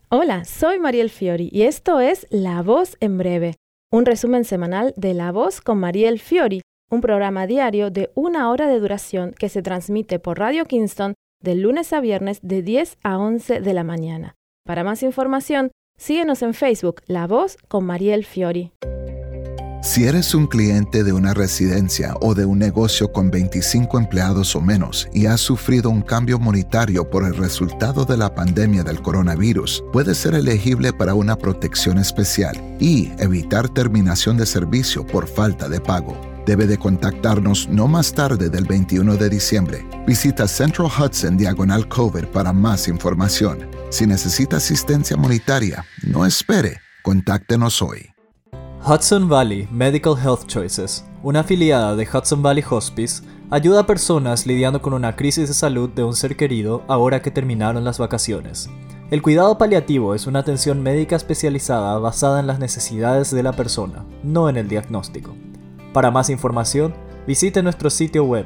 Hola, soy Mariel Fiori y esto es La Voz en Breve, un resumen semanal de La Voz con Mariel Fiori, un programa diario de 1 hora de duración que se transmite por Radio Kingston de lunes a viernes de 10 a 11 de la mañana. Para más información, síguenos en Facebook, La Voz con Mariel Fiori. Si eres un cliente de una residencia o de un negocio con 25 empleados o menos y has sufrido un cambio monetario por el resultado de la pandemia del coronavirus, puedes ser elegible para una protección especial y evitar terminación de servicio por falta de pago. Debe de contactarnos no más tarde del 21 de diciembre. Visita Central Hudson Diagonal COVID para más información. Si necesita asistencia monetaria, no espere. Contáctenos hoy. Hudson Valley Medical Health Choices, una afiliada de Hudson Valley Hospice, ayuda a personas lidiando con una crisis de salud de un ser querido ahora que terminaron las vacaciones. El cuidado paliativo es una atención médica especializada basada en las necesidades de la persona, no en el diagnóstico. Para más información, visite nuestro sitio web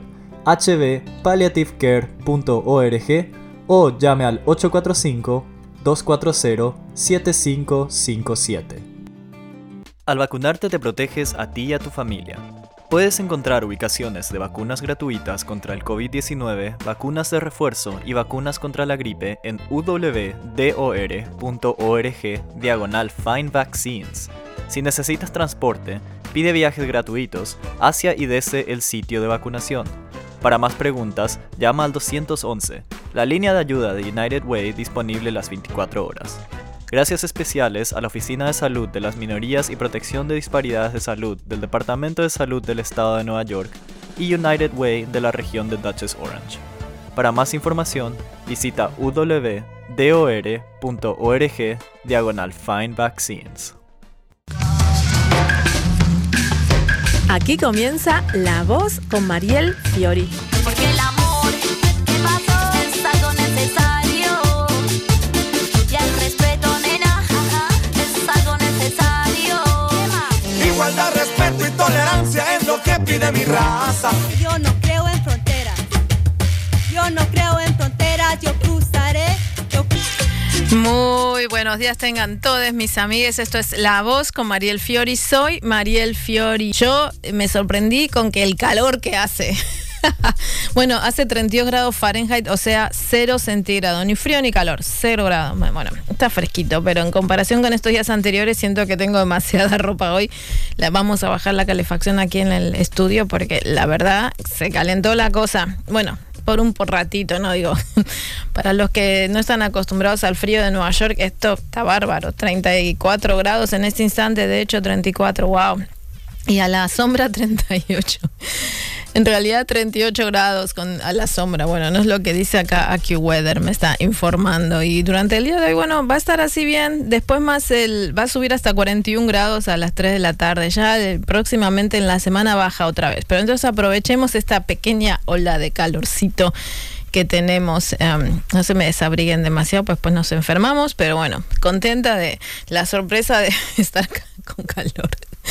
hvpalliativecare.org o llame al 845-240-7557. Al vacunarte te proteges a ti y a tu familia. Puedes encontrar ubicaciones de vacunas gratuitas contra el COVID-19, vacunas de refuerzo y vacunas contra la gripe en www.dor.org/FindVaccines. Si necesitas transporte, pide viajes gratuitos hacia y desde el sitio de vacunación. Para más preguntas, llama al 211, la línea de ayuda de United Way disponible las 24 horas. Gracias especiales a la Oficina de Salud de las Minorías y Protección de Disparidades de Salud del Departamento de Salud del Estado de Nueva York y United Way de la región de Dutchess Orange. Para más información, visita www.dor.org/FindVaccines. Aquí comienza La Voz con Mariel Fiori. Porque el amor que pasó es algo necesario. Y el respeto, nena, es algo necesario. Igualdad, respeto y tolerancia es lo que pide mi raza. Yo no creo en fronteras. Yo no creo en fronteras. Yo cruzaré. Muy buenos días tengan todos mis amigues, esto es La Voz con Mariel Fiori, soy Mariel Fiori. Yo me sorprendí con que el calor que hace, bueno, hace 32 grados Fahrenheit, o sea 0 centígrados, ni frío ni calor, 0 grados, bueno, está fresquito, pero en comparación con estos días anteriores siento que tengo demasiada ropa hoy. Vamos a bajar la calefacción aquí en el estudio porque la verdad se calentó la cosa, bueno, por un ratito, ¿no? Digo, para los que no están acostumbrados al frío de Nueva York, esto está bárbaro, 34 grados en este instante, de hecho 34, wow, y a la sombra 38. En realidad 38 grados a la sombra, bueno, no es lo que dice acá AccuWeather, me está informando. Y durante el día de hoy, bueno, va a estar así bien, después más va a subir hasta 41 grados a las 3 de la tarde, ya próximamente en la semana baja otra vez. Pero entonces aprovechemos esta pequeña ola de calorcito que tenemos, no se me desabriguen demasiado, pues nos enfermamos, pero bueno, contenta de la sorpresa de estar con calor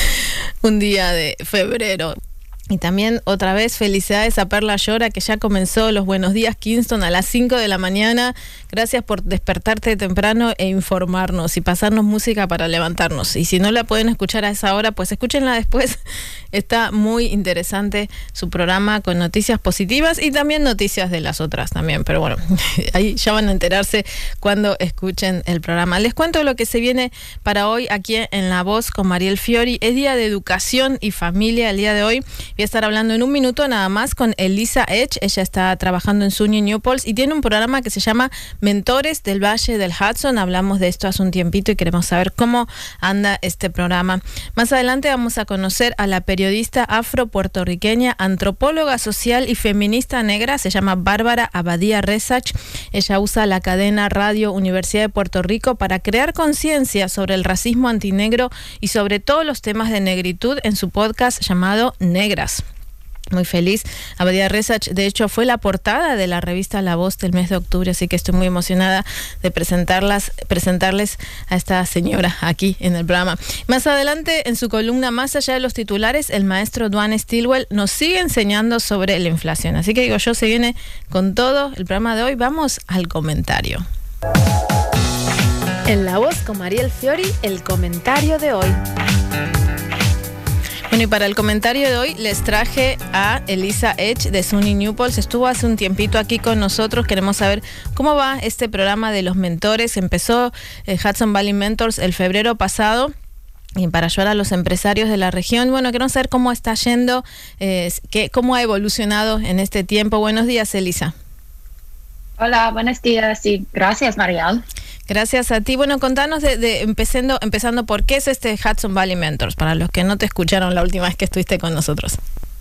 un día de febrero. Y también otra vez felicidades a Perla Llora, que ya comenzó los Buenos Días Kingston a las 5 de la mañana. Gracias por despertarte temprano e informarnos y pasarnos música para levantarnos. Y si no la pueden escuchar a esa hora, pues escúchenla después. Está muy interesante su programa con noticias positivas y también noticias de las otras también. Pero bueno, ahí ya van a enterarse cuando escuchen el programa. Les cuento lo que se viene para hoy aquí en La Voz con Mariel Fiori. Es Día de Educación y Familia el día de hoy. Voy a estar hablando en un minuto nada más con Elisa Edge. Ella está trabajando en SUNY Newport y tiene un programa que se llama Mentores del Valle del Hudson. Hablamos de esto hace un tiempito y queremos saber cómo anda este programa. Más adelante vamos a conocer a la periodista afro-puertorriqueña, antropóloga social y feminista negra. Se llama Bárbara Abadía Resach. Ella usa la cadena Radio Universidad de Puerto Rico para crear conciencia sobre el racismo antinegro y sobre todos los temas de negritud en su podcast llamado Negras. Muy feliz. Abadía Resach, de hecho, fue la portada de la revista La Voz del mes de octubre, así que estoy muy emocionada de presentarles a esta señora aquí en el programa. Más adelante, en su columna Más allá de los titulares, el maestro Duane Stilwell nos sigue enseñando sobre la inflación. Así que digo yo, se viene con todo el programa de hoy. Vamos al comentario. En La Voz con Mariel Fiori, el comentario de hoy. Bueno, y para el comentario de hoy les traje a Elisa Edge de SUNY New Paltz. Estuvo hace un tiempito aquí con nosotros. Queremos saber cómo va este programa de los mentores. Empezó Hudson Valley Mentors el febrero pasado, y para ayudar a los empresarios de la región. Bueno, queremos saber cómo está yendo, cómo ha evolucionado en este tiempo. Buenos días, Elisa. Hola, buenos días y gracias, Mariel. Gracias a ti. Bueno, contanos empezando por qué es este Hudson Valley Mentors, para los que no te escucharon la última vez que estuviste con nosotros.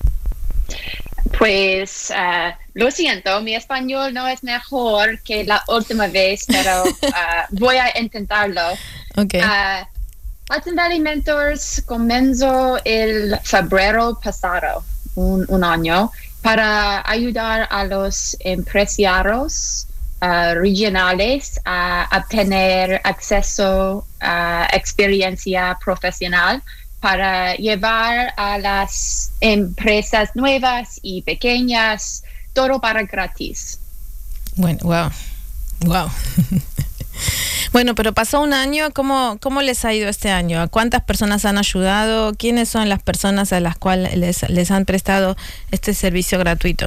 Pues lo siento, mi español no es mejor que la última vez, pero voy a intentarlo. Okay. Hudson Valley Mentors comenzó el febrero pasado, un año, para ayudar a los empresarios regionales a obtener acceso a experiencia profesional para llevar a las empresas nuevas y pequeñas todo para gratis. Bueno, wow. Bueno, pero pasó un año. ¿Cómo les ha ido este año? ¿A cuántas personas han ayudado? ¿Quiénes son las personas a las cuales les han prestado este servicio gratuito?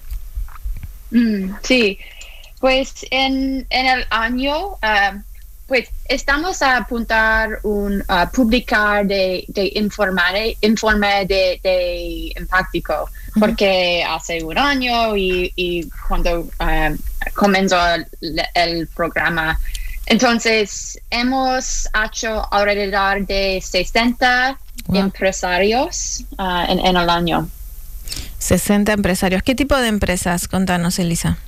Sí, pues en el año, pues estamos a apuntar publicar de informe de impacto, porque hace un año y cuando comenzó el programa. Entonces, hemos hecho alrededor de 60 empresarios en el año. 60 empresarios. ¿Qué tipo de empresas? Contanos, Elisa.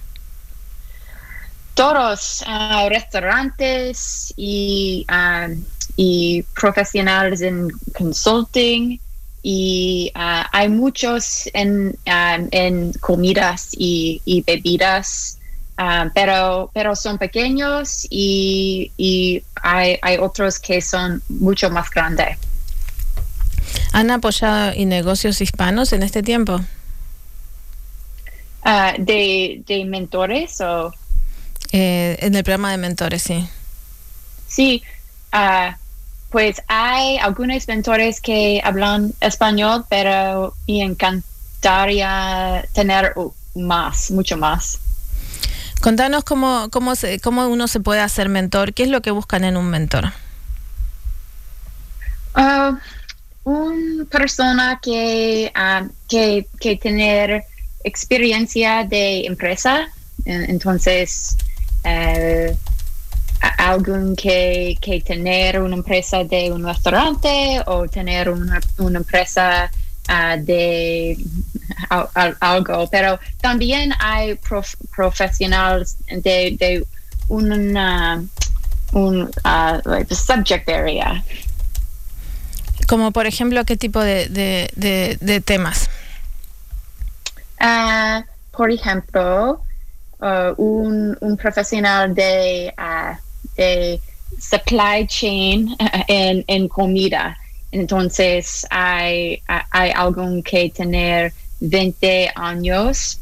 Todos, restaurantes y profesionales en consulting, y hay muchos en comidas y bebidas. Pero son pequeños y hay otros que son mucho más grandes. ¿Han apoyado y negocios hispanos en este tiempo? ¿De mentores o...? En el programa de mentores, sí. Sí, pues hay algunos mentores que hablan español, pero me encantaría tener mucho más. Contanos cómo uno se puede hacer mentor. ¿Qué es lo que buscan en un mentor? Una persona que tener experiencia de empresa, entonces alguien que tener una empresa de un restaurante o tener una empresa de algo, pero también hay profesionales de like the subject area. Como por ejemplo, ¿qué tipo de temas? Por ejemplo, un profesional de supply chain en comida. Entonces hay alguien que tener 20 años,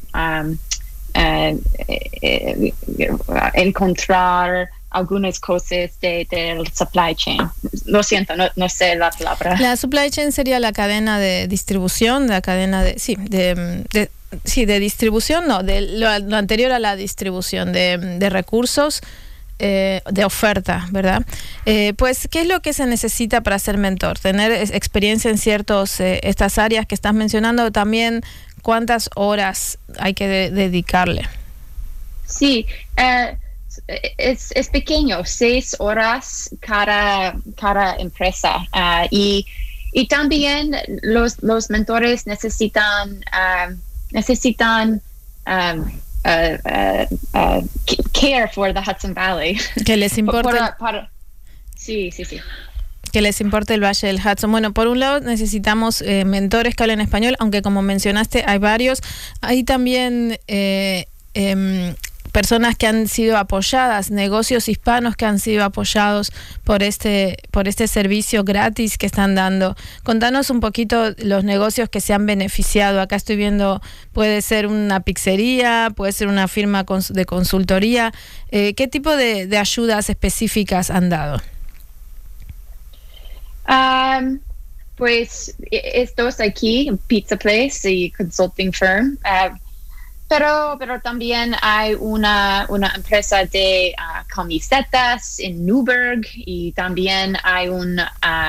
encontrar algunas cosas del supply chain. Lo siento, no sé la palabra. La supply chain sería la cadena de distribución, la cadena de distribución, no, de lo anterior a la distribución de recursos, de oferta, ¿verdad? Pues, ¿qué es lo que se necesita para ser mentor? Tener experiencia en estas áreas que estás mencionando. También, ¿cuántas horas hay que dedicarle? Sí, es pequeño, 6 horas cada empresa, y también los mentores necesitan care for the Hudson Valley. Que les importe. Sí. Que les importe el Valle del Hudson. Bueno, por un lado necesitamos mentores que hablen español, aunque como mencionaste hay varios. Hay también personas que han sido apoyadas, negocios hispanos que han sido apoyados por este servicio gratis que están dando. Contanos un poquito los negocios que se han beneficiado. Acá estoy viendo, puede ser una pizzería, puede ser una firma de consultoría. ¿Qué tipo de ayudas específicas han dado? Pues estos aquí, Pizza Place y Consulting Firm, pero también hay una empresa de camisetas en Newburgh y también hay un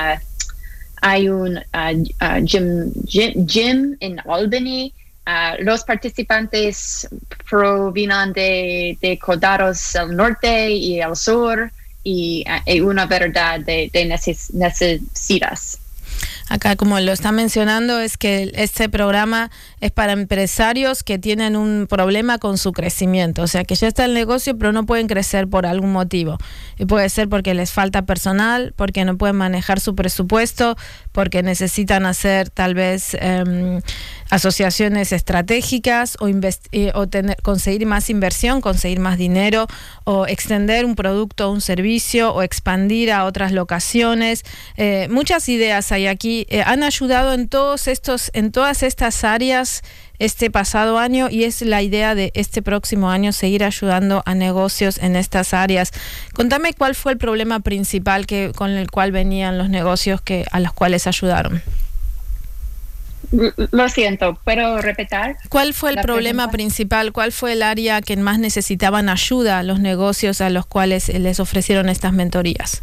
gym en Albany. Los participantes provienen de condados del norte y el sur y una verdad de necesidades. Acá, como lo está mencionando, es que este programa es para empresarios que tienen un problema con su crecimiento, o sea, que ya está el negocio pero no pueden crecer por algún motivo. Y puede ser porque les falta personal, porque no pueden manejar su presupuesto, porque necesitan hacer tal vez asociaciones estratégicas o conseguir más inversión, conseguir más dinero, o extender un producto o un servicio, o expandir a otras locaciones. Muchas ideas hay aquí. Han ayudado en todas estas áreas este pasado año, y es la idea de este próximo año seguir ayudando a negocios en estas áreas. Contame cuál fue el problema principal con el cual venían los negocios a los cuales ayudaron. Lo siento, ¿puedo repetir? ¿Cuál fue el problema principal? ¿Cuál fue el área que más necesitaban ayuda los negocios a los cuales les ofrecieron estas mentorías?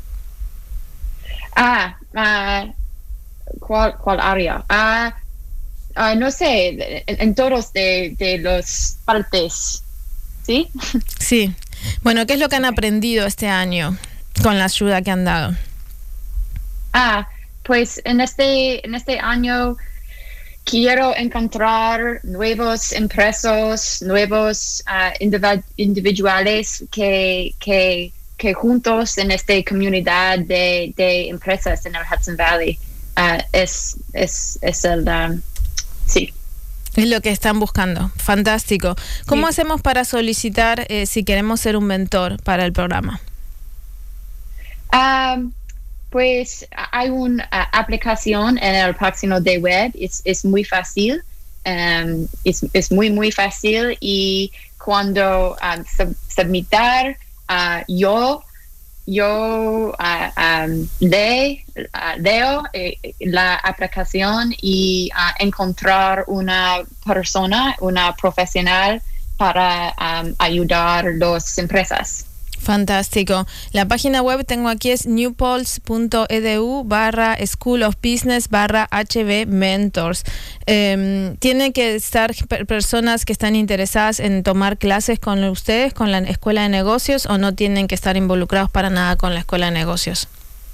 ¿Cuál área? No sé, en todos de los partes, ¿sí? Sí. Bueno, ¿qué es lo que han aprendido este año con la ayuda que han dado? Pues en este año quiero encontrar nuevos empresarios, nuevos individuales que juntos en esta comunidad de empresas en el Hudson Valley es el sí. Es lo que están buscando. Fantástico. ¿Cómo hacemos para solicitar si queremos ser un mentor para el programa? Pues hay una aplicación en el página de web. Es muy fácil. Es muy fácil, y cuando submitar yo leo la aplicación y encontrar una persona, una profesional para ayudar a las empresas. Fantástico. La página web tengo aquí es newpulse.edu/School of Business/HB Mentors. ¿Tienen que estar personas que están interesadas en tomar clases con ustedes, con la Escuela de Negocios, o no tienen que estar involucrados para nada con la Escuela de Negocios?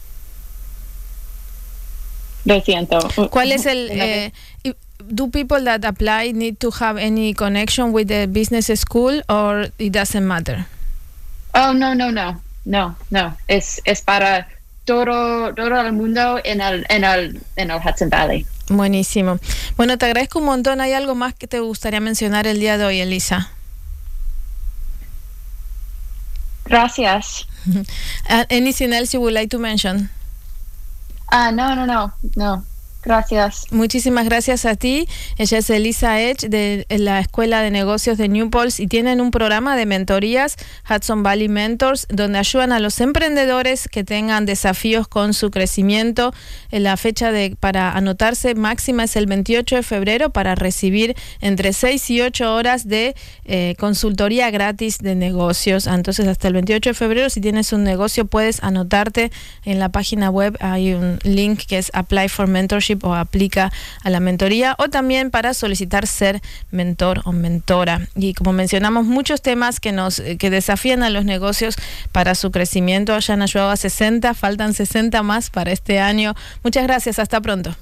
Lo siento. ¿Cuál es do people that apply need to have any connection with the business school, or it doesn't matter? Oh, no. Es para todo el mundo en el Hudson Valley. Buenísimo. Bueno, te agradezco un montón. ¿Hay algo más que te gustaría mencionar el día de hoy, Elisa? Gracias. Anything else you would like to mention? No. Gracias. Muchísimas gracias a ti. Ella es Elisa Edge de la Escuela de Negocios de New Paltz, y tienen un programa de mentorías, Hudson Valley Mentors, donde ayudan a los emprendedores que tengan desafíos con su crecimiento. La fecha para anotarse máxima es el 28 de febrero para recibir entre 6 y 8 horas de consultoría gratis de negocios. Entonces, hasta el 28 de febrero, si tienes un negocio, puedes anotarte en la página web. Hay un link que es Apply for Mentorship, o aplica a la mentoría, o también para solicitar ser mentor o mentora. Y como mencionamos, muchos temas que desafían a los negocios para su crecimiento. Ya han ayudado a 60, faltan 60 más para este año. Muchas gracias, hasta pronto.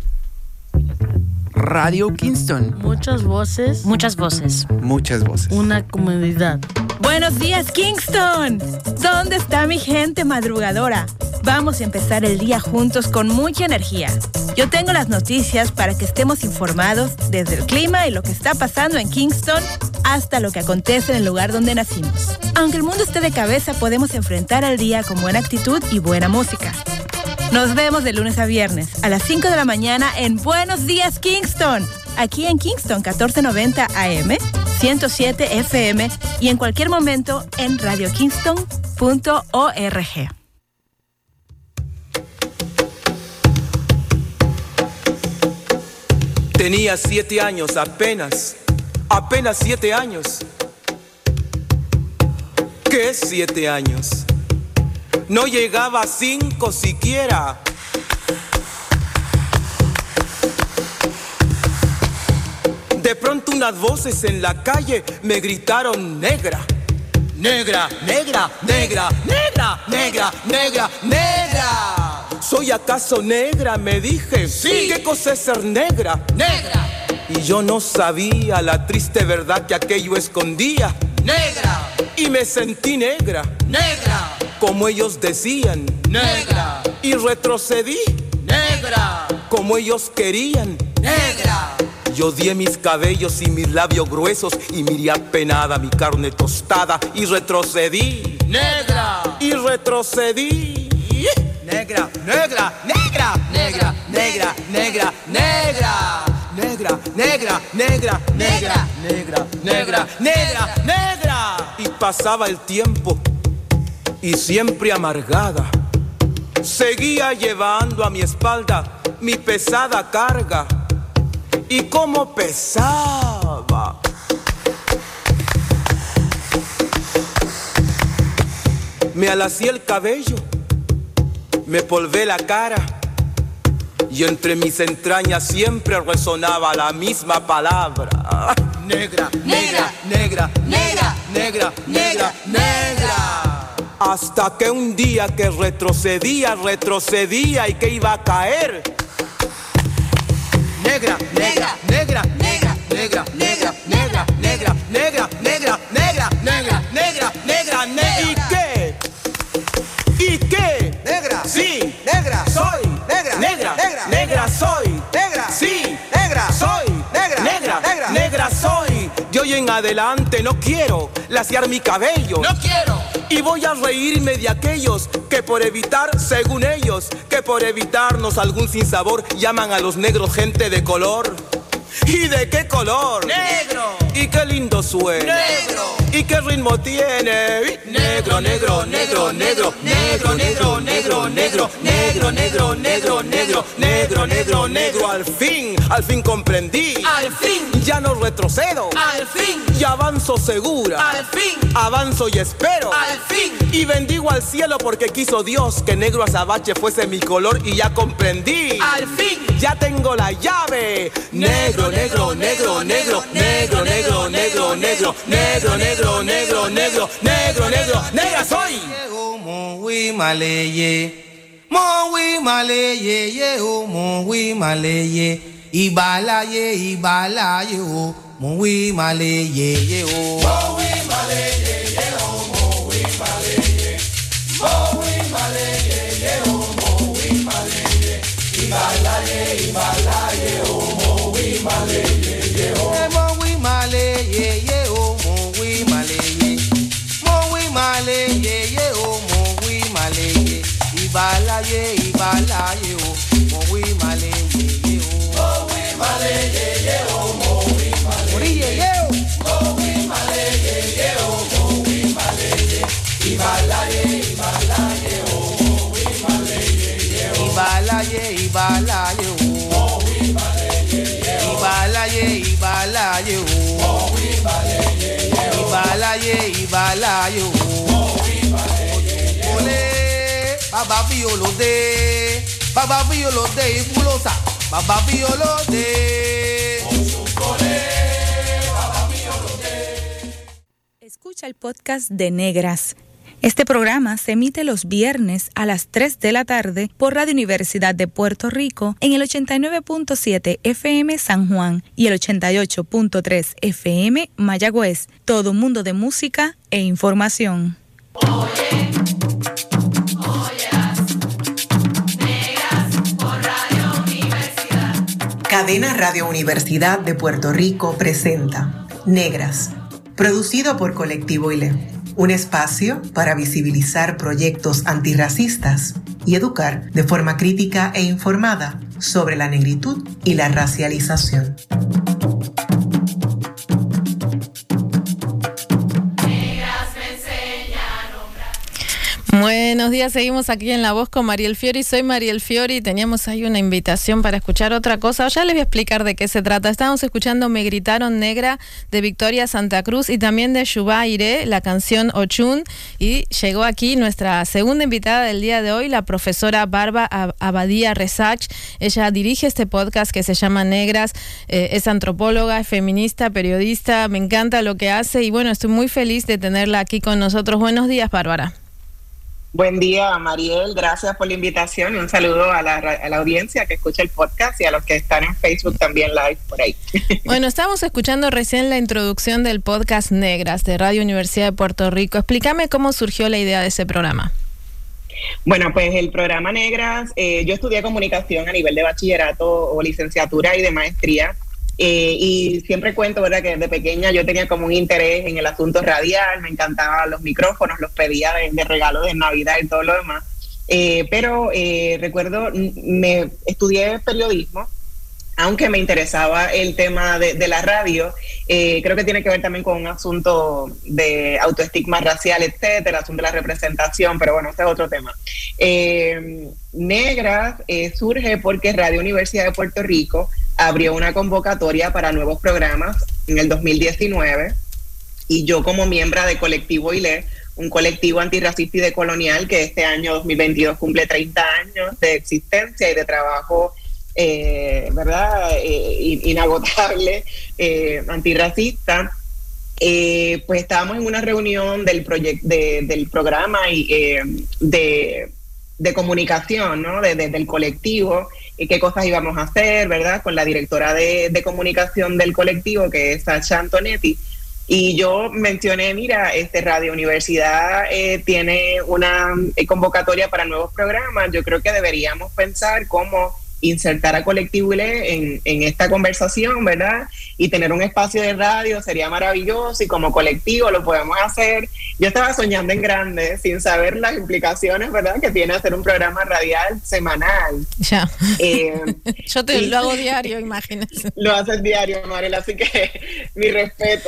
Radio Kingston. Muchas voces. Muchas voces. Muchas voces. Una comunidad. Buenos días, Kingston. ¿Dónde está mi gente madrugadora? Vamos a empezar el día juntos con mucha energía. Yo tengo las noticias para que estemos informados desde el clima y lo que está pasando en Kingston hasta lo que acontece en el lugar donde nacimos. Aunque el mundo esté de cabeza, podemos enfrentar el día con buena actitud y buena música. Nos vemos de lunes a viernes a las 5 de la mañana en Buenos Días Kingston. Aquí en Kingston 1490 AM, 107 FM y en cualquier momento en radiokingston.org. Tenía 7 años, apenas 7 años. ¿Qué 7 años? No llegaba a 5 siquiera. De pronto unas voces en la calle me gritaron negra. Negra, negra, negra, negra, negra, negra, negra. ¿Soy acaso negra? Me dije. Sí. ¿Qué cosa es ser negra? Negra. Y yo no sabía la triste verdad que aquello escondía. Negra. Y me sentí negra. Negra. Como ellos decían. Negra. Y retrocedí. Negra. Como ellos querían. Negra. Yo odié mis cabellos y mis labios gruesos y miré apenada mi carne tostada y retrocedí. Negra. Y retrocedí. Negra, negra, negra, negra, negra, negra, negra. Negra, negra, negra, negra, negra, negra, negra, negra. Y pasaba el tiempo y siempre amargada seguía llevando a mi espalda mi pesada carga. Y cómo pesaba. Me alacié el cabello, me polvé la cara y entre mis entrañas siempre resonaba la misma palabra. Negra, negra, negra, negra, negra, negra, negra. Hasta que un día que retrocedía y que iba a caer. Negra, negra, negra, negra, negra, negra, negra, negra, negra, negra, negra, negra, negra, negra, negra. ¿Y qué? ¿Y qué? Negra. Sí. Negra. Soy. Negra. Negra. Negra. Negra soy. Negra. Sí. Negra. Soy. Negra. Negra. Negra. Negra soy. De hoy en adelante no quiero laciar mi cabello. No quiero. Y voy a reírme de aquellos que por evitar, según ellos, que por evitarnos algún sinsabor llaman a los negros gente de color. ¿Y de qué color? Negro. ¿Y qué lindo suena? Negro. ¿Y qué ritmo tiene? Negro, negro, negro, negro, negro, negro, negro, negro, negro, negro, negro, negro, negro, negro, negro. Al fin comprendí. Al fin. Ya no retrocedo. Al fin. Y avanzo segura. Al fin. Avanzo y espero. Al fin. Y bendigo al cielo porque quiso Dios que negro azabache fuese mi color y ya comprendí. Al fin. Ya tengo la llave. Negro, negro, negro, negro, negro, negro, negro, negro, negro, negro, negro, negro, negro, negro, negra soy. Mowi maleye, mowi maleye, ye o mowi maleye, ibalaye, ibalaye o mowi maleye, ye o mowi maleye, ye o mowi maleye, mowi maleye, ye o mowi maleye, ibalaye, ibalaye o mowi maleye, ye o mowi maleye, ye o mowi maleye, mowi maleye, ye o mowi maleye, ibalaye, ibalaye o mowi maleye, ye o mowi maleye, ye o mowi maleye, ye o mowi maleye, ye o mowi maleye, ibalaye, ibalaye o mowi maleye, ye o ibalaye, ibalaye o mowi maleye, ye o ibalaye, ibalaye o mowi maleye, ye o ibalaye, ibalaye o mowi maleye, ole baba biolode, baba biolode ibulosa, baba biolode osukole, baba biolode. Escucha el podcast de Negras. Este programa se emite los viernes a las 3 de la tarde por Radio Universidad de Puerto Rico en el 89.7 FM San Juan y el 88.3 FM Mayagüez. Todo un mundo de música e información. Cadena Radio Universidad de Puerto Rico presenta Negras, producido por Colectivo ILE, un espacio para visibilizar proyectos antirracistas y educar de forma crítica e informada sobre la negritud y la racialización. Buenos días, seguimos aquí en La Voz con Mariel Fiori. Soy Mariel Fiori. Teníamos ahí una invitación para escuchar otra cosa. Ya les voy a explicar de qué se trata. Estábamos escuchando Me Gritaron Negra de Victoria Santa Cruz y también de Shubá Iré, la canción Ochun. Y llegó aquí nuestra segunda invitada del día de hoy, la profesora Barba Abadía Resach. Ella dirige este podcast que se llama Negras. Es antropóloga, es feminista, periodista. Me encanta lo que hace y bueno, estoy muy feliz de tenerla aquí con nosotros. Buenos días, Bárbara. Buen día, Mariel. Gracias por la invitación y un saludo a la audiencia que escucha el podcast y a los que están en Facebook también live por ahí. Bueno, estábamos escuchando recién la introducción del podcast Negras de Radio Universidad de Puerto Rico. Explícame cómo surgió la idea de ese programa. Bueno, pues el programa Negras, yo estudié comunicación a nivel de bachillerato o licenciatura y de maestría. Y siempre cuento, ¿verdad?, que desde pequeña yo tenía como un interés en el asunto radial, me encantaban los micrófonos, los pedía de regalo de Navidad y todo lo demás. Pero recuerdo, me estudié periodismo, aunque me interesaba el tema de la radio. Creo que tiene que ver también con un asunto de autoestigma racial, etcétera, asunto de la representación, pero bueno, ese es otro tema. Negras surge porque Radio Universidad de Puerto Rico abrió una convocatoria para nuevos programas en el 2019 y yo como miembro de Colectivo ILE, un colectivo antirracista y decolonial que este año 2022 cumple 30 años de existencia y de trabajo, ¿verdad? Inagotable, antirracista. Pues estábamos en una reunión del programa y de comunicación, ¿no? Del colectivo, y qué cosas íbamos a hacer, ¿verdad? Con la directora de comunicación del colectivo, que es Sasha Antonetti. Y yo mencioné, mira, Radio Universidad tiene una convocatoria para nuevos programas. Yo creo que deberíamos pensar cómo insertar a Colectivo ILE en esta conversación, ¿verdad? Y tener un espacio de radio sería maravilloso y como colectivo lo podemos hacer. Yo estaba soñando en grande sin saber las implicaciones, ¿verdad?, que tiene hacer un programa radial semanal. Ya. Yo lo hago diario, imagínese. Lo haces diario, Mariela, así que mi respeto.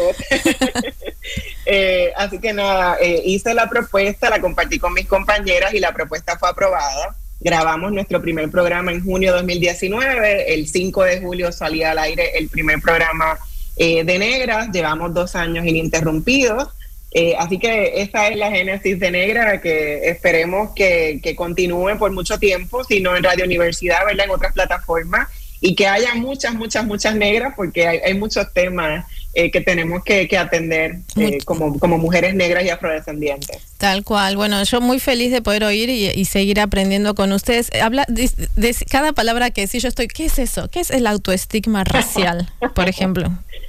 Así que nada, hice la propuesta, la compartí con mis compañeras y la propuesta fue aprobada. Grabamos nuestro primer programa en junio de 2019, el 5 de julio salía al aire el primer programa de Negras, llevamos 2 años ininterrumpidos, así que esa es la génesis de Negra, que esperemos que continúe por mucho tiempo, si no en Radio Universidad, ¿verdad?, en otras plataformas, y que haya muchas negras, porque hay muchos temas que tenemos que atender como mujeres negras y afrodescendientes. Tal cual. Bueno, yo muy feliz de poder oír y seguir aprendiendo con ustedes. Habla de cada palabra que decís, yo estoy, ¿qué es eso? ¿Qué es el autoestigma racial, por ejemplo?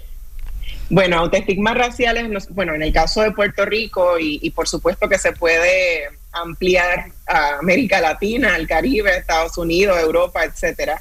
Bueno, autoestigma racial es, bueno, en el caso de Puerto Rico y por supuesto que se puede ampliar a América Latina, al Caribe, Estados Unidos, Europa, etcétera.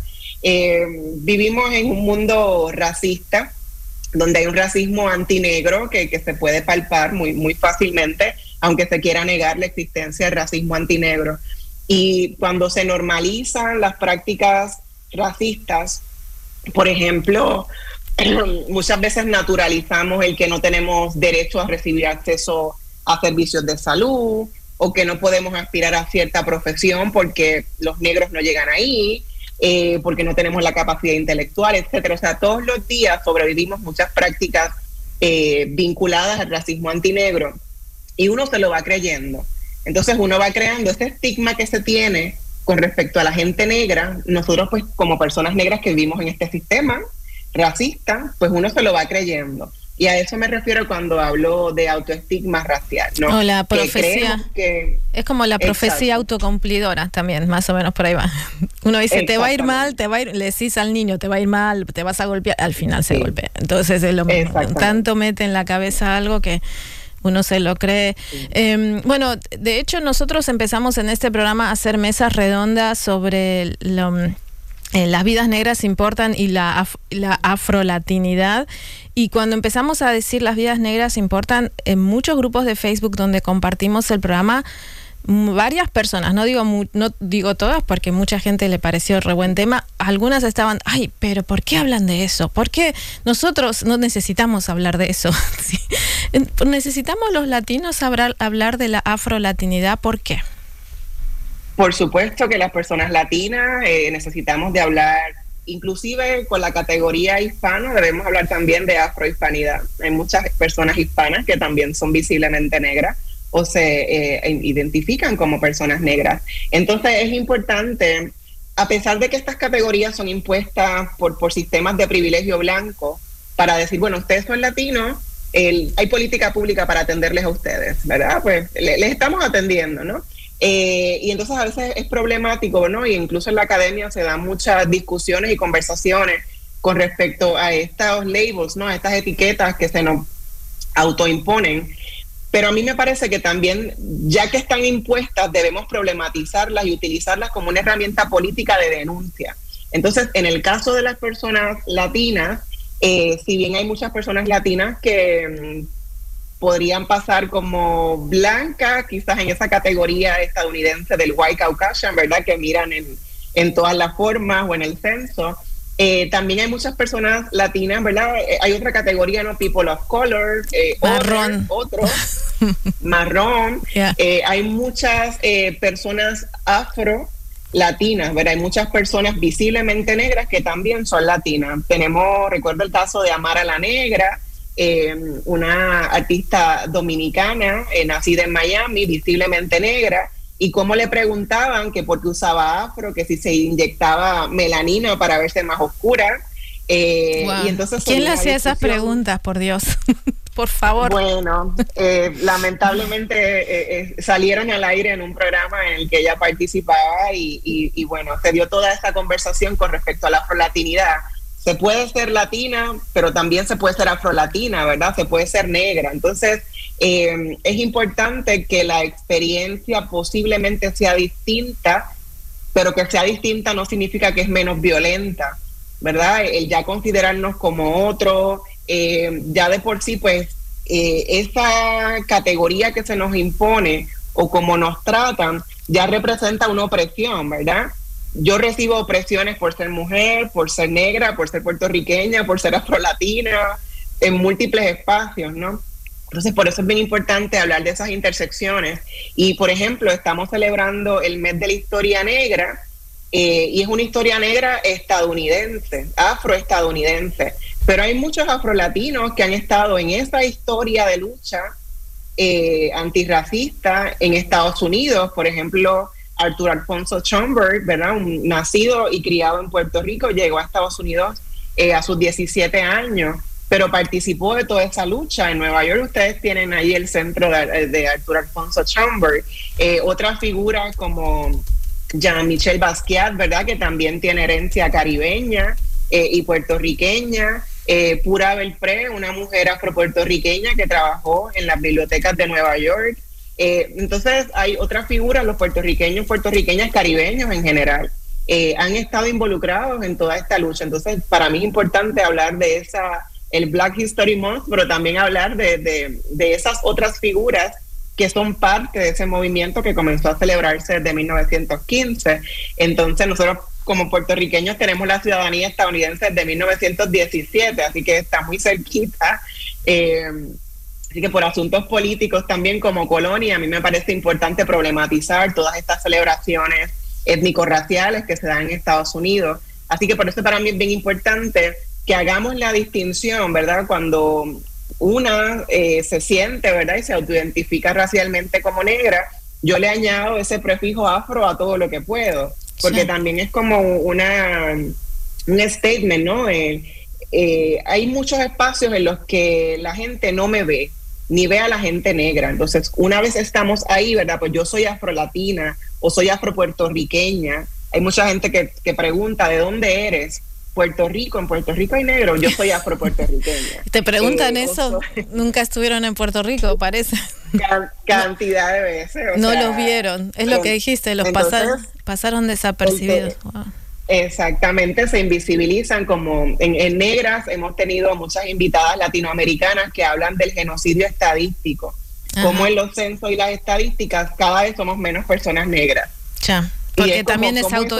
Vivimos en un mundo racista, donde hay un racismo antinegro que se puede palpar muy fácilmente, aunque se quiera negar la existencia del racismo antinegro. Y cuando se normalizan las prácticas racistas, por ejemplo, muchas veces naturalizamos el que no tenemos derecho a recibir acceso a servicios de salud, o que no podemos aspirar a cierta profesión porque los negros no llegan ahí, porque no tenemos la capacidad intelectual, etcétera. O sea, todos los días sobrevivimos muchas prácticas vinculadas al racismo antinegro y uno se lo va creyendo. Entonces uno va creando ese estigma que se tiene con respecto a la gente negra. Nosotros, pues, como personas negras que vivimos en este sistema racista, pues uno se lo va creyendo. Y a eso me refiero cuando hablo de autoestigma racial, ¿no? O la profecía. Es como la profecía autocumplidora también, más o menos por ahí va. Uno dice, te va a ir mal, le decís al niño, te va a ir mal, te vas a golpear, al final se golpea. Entonces es lo mismo. Tanto mete en la cabeza algo que uno se lo cree. Bueno, de hecho nosotros empezamos en este programa a hacer mesas redondas sobre las vidas negras importan y la afrolatinidad. Y cuando empezamos a decir las vidas negras importan, en muchos grupos de Facebook donde compartimos el programa, varias personas, no digo todas porque mucha gente le pareció re buen tema, algunas estaban, ay, pero ¿por qué hablan de eso? ¿Por qué nosotros no necesitamos hablar de eso? ¿Sí? ¿Necesitamos los latinos hablar de la afrolatinidad? ¿Por qué? Por supuesto que las personas latinas necesitamos de hablar, inclusive con la categoría hispano debemos hablar también de afrohispanidad. Hay muchas personas hispanas que también son visiblemente negras o se identifican como personas negras. Entonces es importante, a pesar de que estas categorías son impuestas por sistemas de privilegio blanco, para decir, bueno, ustedes son latinos, hay política pública para atenderles a ustedes, ¿verdad? Pues les estamos atendiendo, ¿no? Y entonces a veces es problemático, ¿no? Y incluso en la academia se dan muchas discusiones y conversaciones con respecto a estos labels, ¿no? A estas etiquetas que se nos autoimponen. Pero a mí me parece que también, ya que están impuestas, debemos problematizarlas y utilizarlas como una herramienta política de denuncia. Entonces, en el caso de las personas latinas, si bien hay muchas personas latinas que podrían pasar como blancas, quizás en esa categoría estadounidense del white Caucasian, ¿verdad? Que miran en todas las formas o en el censo. También hay muchas personas latinas, ¿verdad? Hay otra categoría, ¿no? People of color, marrón. Marrón. Yeah. Hay muchas personas afro-latinas, ¿verdad? Hay muchas personas visiblemente negras que también son latinas. Recuerdo el caso de Amara la Negra, una artista dominicana, nacida en Miami, visiblemente negra, y cómo le preguntaban que por qué usaba afro, que si se inyectaba melanina para verse más oscura. Wow. Y entonces ¿quién le hacía esas preguntas, por Dios? Por favor. Bueno, lamentablemente salieron al aire en un programa en el que ella participaba y bueno, se dio toda esta conversación con respecto a la afrolatinidad. Se puede ser latina, pero también se puede ser afrolatina, ¿verdad? Se puede ser negra. Entonces, es importante que la experiencia posiblemente sea distinta, pero que sea distinta no significa que es menos violenta, ¿verdad? El ya considerarnos como otro, ya de por sí, pues, esa categoría que se nos impone o como nos tratan, ya representa una opresión, ¿verdad? Yo recibo opresiones por ser mujer, por ser negra, por ser puertorriqueña, por ser afrolatina, en múltiples espacios, ¿no? Entonces, por eso es bien importante hablar de esas intersecciones. Y, por ejemplo, estamos celebrando el mes de la historia negra, y es una historia negra estadounidense, afroestadounidense. Pero hay muchos afrolatinos que han estado en esa historia de lucha antirracista en Estados Unidos. Por ejemplo, Arthur Alfonso Schomburg, ¿verdad? Un nacido y criado en Puerto Rico, llegó a Estados Unidos a sus 17 años, pero participó de toda esa lucha. En Nueva York ustedes tienen ahí el centro de Arthur Alfonso Schomburg. Otra figura como Jean-Michel Basquiat, ¿verdad? Que también tiene herencia caribeña y puertorriqueña. Pura Belpré, una mujer afropuertorriqueña que trabajó en las bibliotecas de Nueva York. Entonces hay otras figuras, los puertorriqueños, puertorriqueñas, caribeños en general, han estado involucrados en toda esta lucha. Entonces para mí es importante hablar de el Black History Month, pero también hablar de esas otras figuras que son parte de ese movimiento que comenzó a celebrarse desde 1915. Entonces nosotros como puertorriqueños tenemos la ciudadanía estadounidense desde 1917, así que está muy cerquita. Así que por asuntos políticos también como colonia, a mí me parece importante problematizar todas estas celebraciones étnico-raciales que se dan en Estados Unidos. Así que por eso para mí es bien importante que hagamos la distinción, ¿verdad? Cuando una se siente, ¿verdad? Y se autoidentifica racialmente como negra, yo le añado ese prefijo afro a todo lo que puedo, porque sí, también es como un statement, ¿no? Hay muchos espacios en los que la gente no me ve, ni ve a la gente negra. Entonces, una vez estamos ahí, ¿verdad? Pues yo soy afrolatina o soy afropuertorriqueña. Hay mucha gente que pregunta, ¿de dónde eres? Puerto Rico, en Puerto Rico hay negro, yo soy afropuertorriqueña. ¿Te preguntan eso? Nunca estuvieron en Puerto Rico, parece. Cantidad de veces. No los vieron, es lo que dijiste, los pasaron desapercibidos. Wow. Exactamente, se invisibilizan como en Negras. Hemos tenido muchas invitadas latinoamericanas que hablan del genocidio estadístico, como en los censos y las estadísticas cada vez somos menos personas negras. Ya. Porque también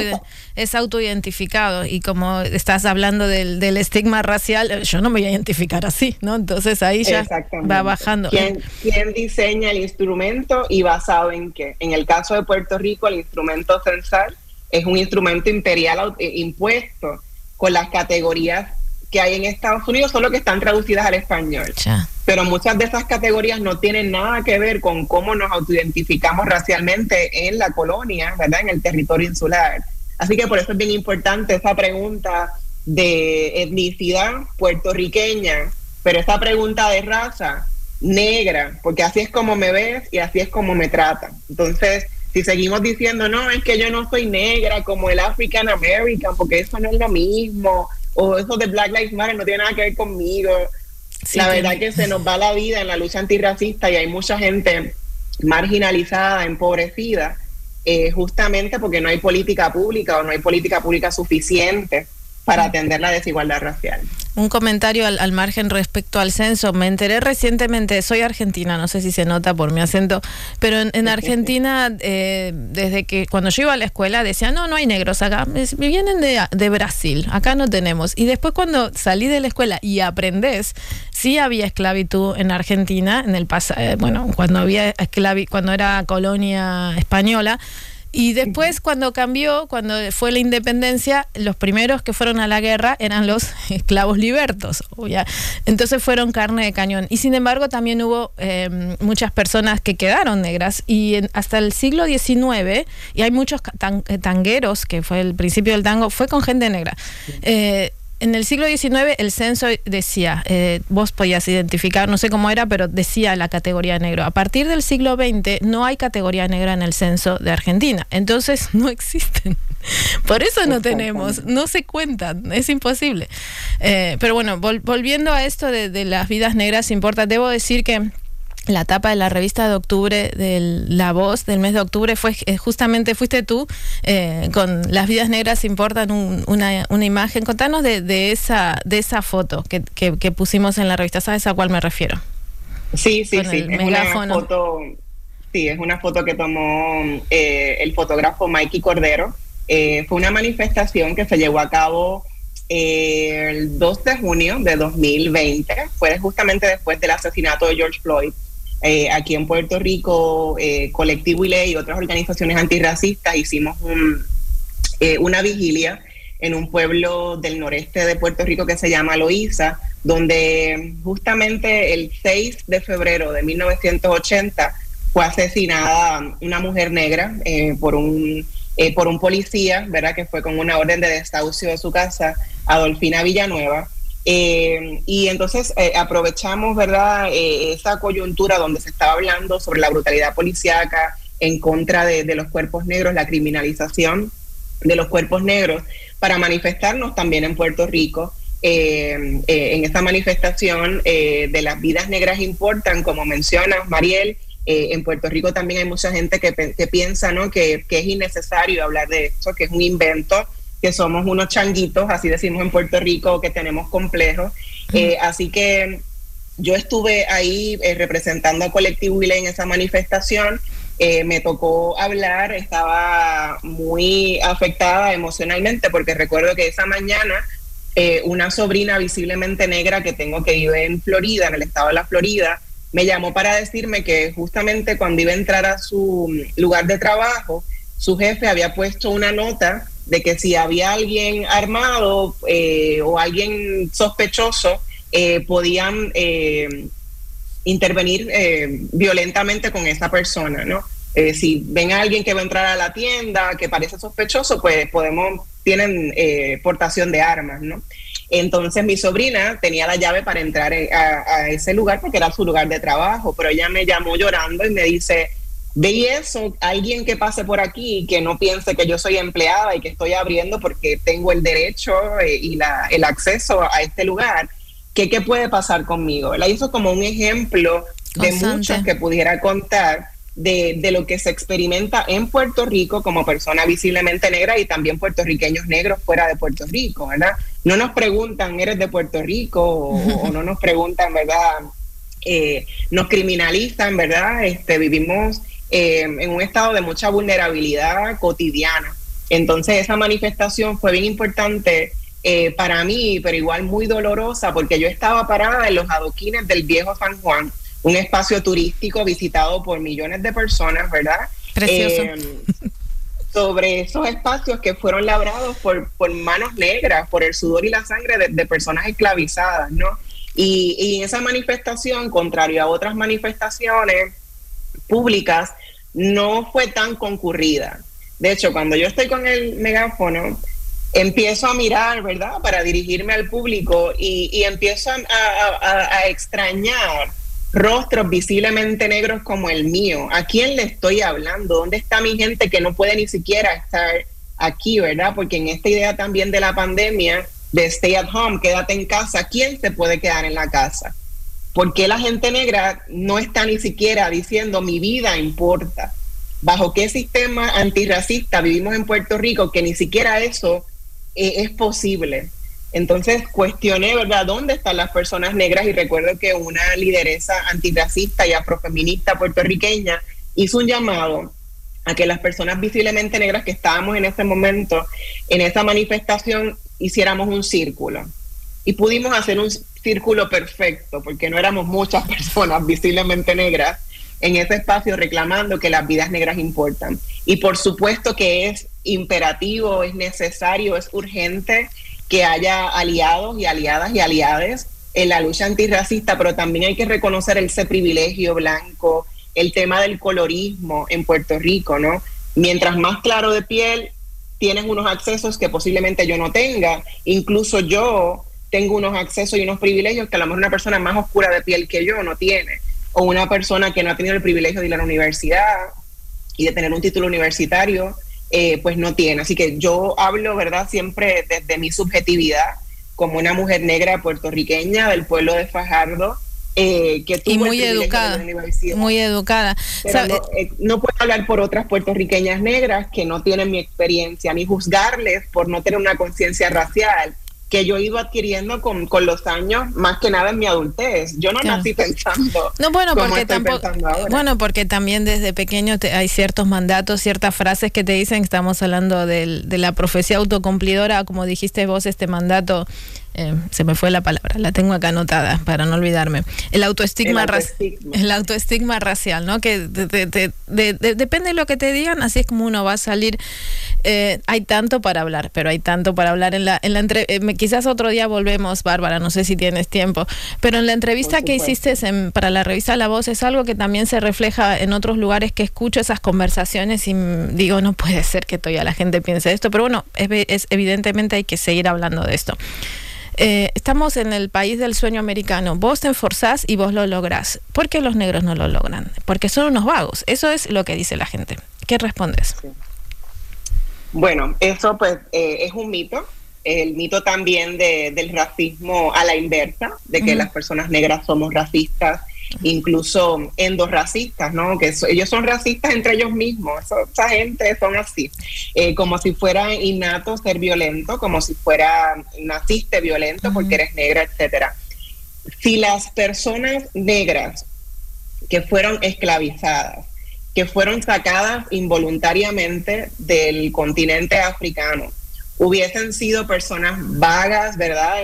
es autoidentificado, y como estás hablando del estigma racial, yo no me voy a identificar así, ¿no? Entonces ahí ya va bajando. ¿Quién diseña el instrumento y basado en qué? En el caso de Puerto Rico, el instrumento censal es un instrumento imperial impuesto con las categorías que hay en Estados Unidos, solo que están traducidas al español. Ya. Pero muchas de esas categorías no tienen nada que ver con cómo nos autoidentificamos racialmente en la colonia, ¿verdad? En el territorio insular. Así que por eso es bien importante esa pregunta de etnicidad puertorriqueña, pero esa pregunta de raza negra, porque así es como me ves y así es como me tratan. Entonces, si seguimos diciendo, no, es que yo no soy negra como el African American, porque eso no es lo mismo, o eso de Black Lives Matter no tiene nada que ver conmigo. Sí, la verdad que se nos va la vida en la lucha antirracista y hay mucha gente marginalizada, empobrecida, justamente porque no hay política pública o no hay política pública suficiente para atender la desigualdad racial. Un comentario al margen respecto al censo. Me enteré recientemente, soy argentina, no sé si se nota por mi acento, pero en Argentina, desde que cuando yo iba a la escuela decían, no hay negros acá, vienen de Brasil, acá no tenemos. Y después cuando salí de la escuela y aprendés, sí había esclavitud en Argentina, en el pasado, cuando era colonia española. Y después cuando cambió, cuando fue la independencia, los primeros que fueron a la guerra eran los esclavos libertos. Entonces fueron carne de cañón. Y sin embargo también hubo muchas personas que quedaron negras. Y hasta el siglo XIX, y hay muchos tangueros, que fue el principio del tango, fue con gente negra. En el siglo XIX el censo decía, vos podías identificar, no sé cómo era, pero decía la categoría negro. A partir del siglo XX no hay categoría negra en el censo de Argentina, entonces no existen. Por eso no tenemos, no se cuentan, es imposible. Pero bueno, volviendo a esto de las vidas negras, importa, debo decir que la tapa de la revista de octubre, de La Voz, del mes de octubre, fue justamente fuiste tú, con Las vidas negras importan, una imagen. Contanos de esa foto que pusimos en la revista. ¿Sabes a cuál me refiero? Sí. Es una foto que tomó el fotógrafo Mikey Cordero. Fue una manifestación que se llevó a cabo el 2 de junio de 2020. Fue justamente después del asesinato de George Floyd. Aquí en Puerto Rico, Colectivo ILE y otras organizaciones antirracistas hicimos una vigilia en un pueblo del noreste de Puerto Rico que se llama Loíza, donde justamente el 6 de febrero de 1980 fue asesinada una mujer negra por un policía, ¿verdad? Que fue con una orden de desahucio de su casa, Adolfina Villanueva. Y entonces aprovechamos, ¿verdad? Esa coyuntura donde se estaba hablando sobre la brutalidad policíaca en contra de los cuerpos negros, la criminalización de los cuerpos negros, para manifestarnos también en Puerto Rico. En esta manifestación de Las vidas negras importan, como mencionas, Mariel, en Puerto Rico también hay mucha gente que piensa, ¿no? que es innecesario hablar de esto, que es un invento, que somos unos changuitos, así decimos en Puerto Rico, que tenemos complejos. Así que yo estuve ahí representando a Colectivo ILE en esa manifestación. Me tocó hablar, estaba muy afectada emocionalmente porque recuerdo que esa mañana una sobrina visiblemente negra que tengo, que vive en Florida, en el estado de la Florida, me llamó para decirme que justamente cuando iba a entrar a su lugar de trabajo, su jefe había puesto una nota de que si había alguien armado o alguien sospechoso, podían intervenir violentamente con esa persona, ¿no? Si ven a alguien que va a entrar a la tienda que parece sospechoso, pues tienen portación de armas, ¿no? Entonces mi sobrina tenía la llave para entrar a ese lugar porque era su lugar de trabajo, pero ella me llamó llorando y me dice, ve eso, alguien que pase por aquí y que no piense que yo soy empleada y que estoy abriendo porque tengo el derecho y el acceso a este lugar, ¿qué puede pasar conmigo? ¿Verdad? Y eso como un ejemplo de muchos que pudiera contar de lo que se experimenta en Puerto Rico como persona visiblemente negra y también puertorriqueños negros fuera de Puerto Rico, ¿verdad? No nos preguntan, ¿eres de Puerto Rico? O no nos preguntan, ¿verdad? Nos criminalizan, ¿verdad? Vivimos en un estado de mucha vulnerabilidad cotidiana. Entonces esa manifestación fue bien importante para mí, pero igual muy dolorosa, porque yo estaba parada en los adoquines del viejo San Juan, un espacio turístico visitado por millones de personas, ¿verdad? Precioso. Sobre esos espacios que fueron labrados por manos negras, por el sudor y la sangre de personas esclavizadas, ¿no? Y esa manifestación, contrario a otras manifestaciones públicas, no fue tan concurrida. De hecho, cuando yo estoy con el megáfono, empiezo a mirar, ¿verdad?, para dirigirme al público y empiezo a extrañar rostros visiblemente negros como el mío. ¿A quién le estoy hablando? ¿Dónde está mi gente que no puede ni siquiera estar aquí, verdad? Porque en esta idea también de la pandemia, de stay at home, quédate en casa, ¿quién se puede quedar en la casa? ¿Por qué la gente negra no está ni siquiera diciendo mi vida importa? ¿Bajo qué sistema antirracista vivimos en Puerto Rico que ni siquiera eso es posible? Entonces cuestioné, ¿verdad?, dónde están las personas negras, y recuerdo que una lideresa antirracista y afrofeminista puertorriqueña hizo un llamado a que las personas visiblemente negras que estábamos en ese momento, en esa manifestación, hiciéramos un círculo. Y pudimos hacer un círculo perfecto, porque no éramos muchas personas visiblemente negras en ese espacio reclamando que las vidas negras importan. Y por supuesto que es imperativo, es necesario, es urgente que haya aliados y aliadas y aliades en la lucha antirracista, pero también hay que reconocer ese privilegio blanco, el tema del colorismo en Puerto Rico, ¿no? Mientras más claro de piel, tienes unos accesos que posiblemente yo no tenga. Incluso yo tengo unos accesos y unos privilegios que a lo mejor una persona más oscura de piel que yo no tiene, o una persona que no ha tenido el privilegio de ir a la universidad y de tener un título universitario, pues no tiene. Así que yo hablo, ¿verdad?, siempre desde mi subjetividad como una mujer negra puertorriqueña del pueblo de Fajardo, que tuvo y muy el educada, de la universidad. muy educada. Pero no puedo hablar por otras puertorriqueñas negras que no tienen mi experiencia, ni juzgarles por no tener una conciencia racial que yo he ido adquiriendo con los años, más que nada en mi adultez. Yo no nací pensando como estoy pensando ahora. Bueno, porque también desde pequeño hay ciertos mandatos, ciertas frases que te dicen que estamos hablando de la profecía autocumplidora, como dijiste vos, este mandato, se me fue la palabra, la tengo acá anotada para no olvidarme. El autoestigma racial, ¿no? Que depende de lo que te digan, así es como uno va a salir. Hay tanto para hablar, pero hay tanto para hablar en la quizás otro día volvemos, Bárbara, no sé si tienes tiempo, pero en la entrevista que hiciste para la revista La Voz es algo que también se refleja en otros lugares, que escucho esas conversaciones y digo, no puede ser que todavía la gente piense esto, pero bueno, evidentemente hay que seguir hablando de esto. Estamos en el país del sueño americano. Vos te esforzás y vos lo lográs. ¿Por qué los negros no lo logran? Porque son unos vagos. Eso es lo que dice la gente. ¿Qué respondes? Sí. Bueno, eso pues es un mito. El mito también del racismo a la inversa, de que las personas negras somos racistas, incluso endorracistas, ¿no? Que ellos son racistas entre ellos mismos. Esa gente son así, como si fuera innato ser violento, como si naciste violento porque eres negra, etcétera. Si las personas negras que fueron esclavizadas, que fueron sacadas involuntariamente del continente africano, hubiesen sido personas vagas, ¿verdad?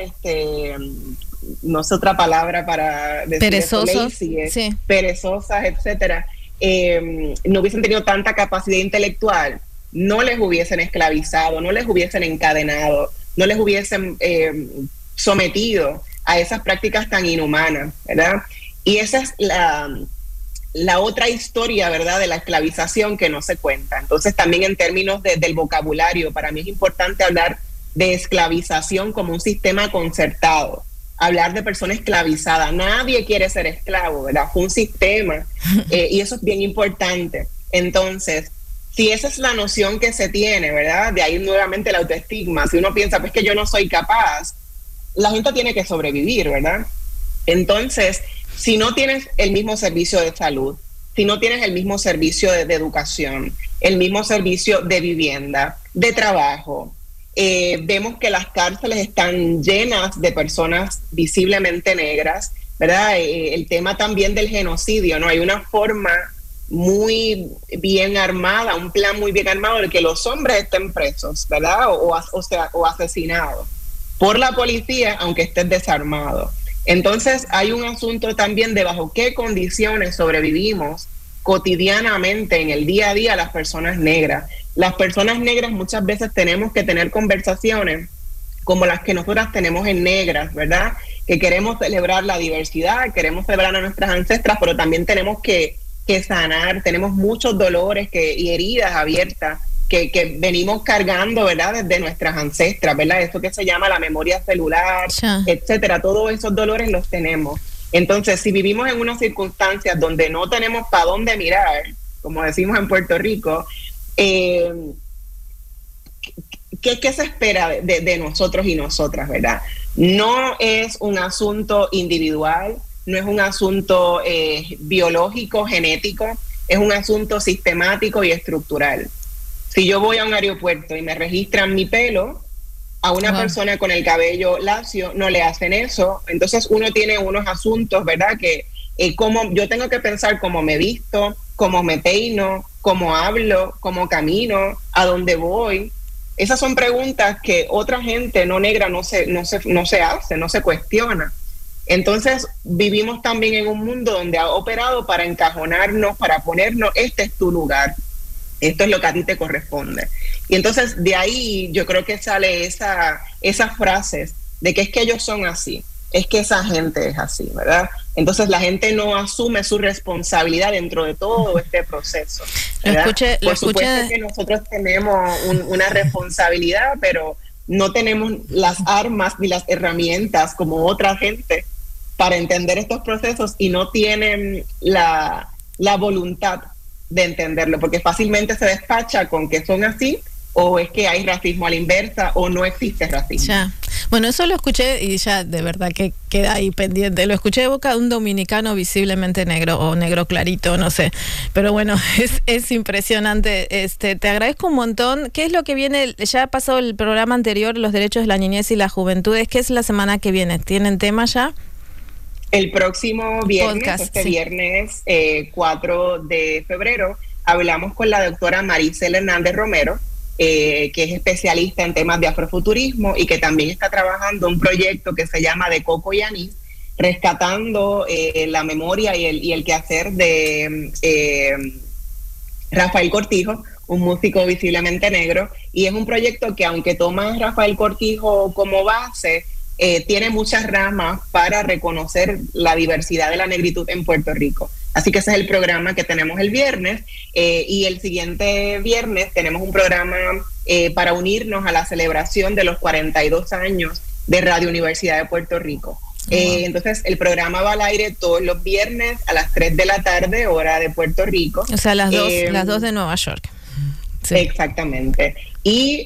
No sé otra palabra para decir perezosos, sí. Perezosas, etcétera, no hubiesen tenido tanta capacidad intelectual, no les hubiesen esclavizado, no les hubiesen encadenado, no les hubiesen sometido a esas prácticas tan inhumanas, ¿verdad? Y esa es la otra historia, ¿verdad?, de la esclavización que no se cuenta. Entonces también en términos del vocabulario, para mí es importante hablar de esclavización como un sistema concertado, hablar de persona esclavizada. Nadie quiere ser esclavo, ¿verdad? Fue un sistema y eso es bien importante. Entonces, si esa es la noción que se tiene, ¿verdad?, de ahí nuevamente el autoestigma, si uno piensa, pues que yo no soy capaz, la gente tiene que sobrevivir, ¿verdad? Entonces, si no tienes el mismo servicio de salud, si no tienes el mismo servicio de educación, el mismo servicio de vivienda, de trabajo. Vemos que las cárceles están llenas de personas visiblemente negras, ¿verdad? El tema también del genocidio, ¿no? Hay una forma muy bien armada, un plan muy bien armado de que los hombres estén presos, ¿verdad? O asesinados por la policía, aunque estén desarmados. Entonces hay un asunto también de bajo qué condiciones sobrevivimos cotidianamente en el día a día las personas negras. Las personas negras muchas veces tenemos que tener conversaciones como las que nosotras tenemos en Negras, ¿verdad? Que queremos celebrar la diversidad, queremos celebrar a nuestras ancestras, pero también tenemos que sanar, tenemos muchos dolores y heridas abiertas que venimos cargando, ¿verdad? Desde nuestras ancestras, ¿verdad? Eso que se llama la memoria celular, etcétera. Todos esos dolores los tenemos. Entonces, si vivimos en unas circunstancias donde no tenemos para dónde mirar, como decimos en Puerto Rico, ¿qué se espera de nosotros y nosotras, verdad? No es un asunto individual, no es un asunto biológico, genético, es un asunto sistemático y estructural. Si yo voy a un aeropuerto y me registran mi pelo, a una persona con el cabello lacio no le hacen eso. Entonces uno tiene unos asuntos, ¿verdad? Que como yo tengo que pensar cómo me visto, cómo me peino, cómo hablo, cómo camino, a dónde voy. Esas son preguntas que otra gente no negra no se hace, no se cuestiona. Entonces vivimos también en un mundo donde ha operado para encajonarnos, para ponernos, este es tu lugar. Esto es lo que a ti te corresponde. Y entonces de ahí yo creo que sale esas frases de que es que ellos son así, es que esa gente es así, ¿verdad? Entonces la gente no asume su responsabilidad dentro de todo este proceso, ¿verdad? Por supuesto que nosotros tenemos una responsabilidad, pero no tenemos las armas ni las herramientas como otra gente para entender estos procesos y no tienen la voluntad de entenderlo, porque fácilmente se despacha con que son así, o es que hay racismo a la inversa, o no existe racismo. Ya. Bueno, eso lo escuché y ya de verdad que queda ahí pendiente. Lo escuché de boca de un dominicano visiblemente negro o negro clarito, no sé. Pero bueno, es impresionante. Te agradezco un montón. ¿Qué es lo que viene? Ya pasó el programa anterior, los derechos de la niñez y las juventudes. ¿Qué es la semana que viene? ¿Tienen tema ya? El próximo viernes, viernes 4 de febrero, hablamos con la doctora Maricel Hernández Romero, que es especialista en temas de afrofuturismo y que también está trabajando un proyecto que se llama De Coco y Anís, rescatando la memoria y el quehacer de Rafael Cortijo, un músico visiblemente negro, y es un proyecto que aunque toma a Rafael Cortijo como base, tiene muchas ramas para reconocer la diversidad de la negritud en Puerto Rico. Así que ese es el programa que tenemos el viernes, y el siguiente viernes tenemos un programa para unirnos a la celebración de los 42 años de Radio Universidad de Puerto Rico. Entonces el programa va al aire todos los viernes a las 3 de la tarde, hora de Puerto Rico. O sea, las 2 de Nueva York. Sí. Exactamente. Y